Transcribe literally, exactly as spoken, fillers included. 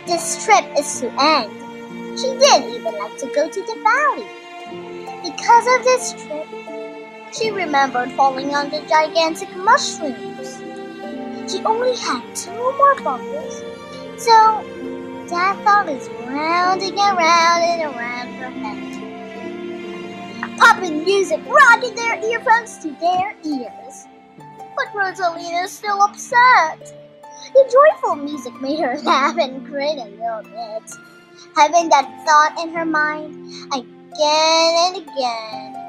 this trip is to end. She didn't even like to go to the valley. Because of this trip, she remembered falling on the gigantic mushrooms. She only had two more bubbles, so that thought is rounding around and around her head. Popping music rocking their earphones to their ears. But Rosalina is still upset. The joyful music made her laugh and grin a little bit, having that thought in her mind again and again.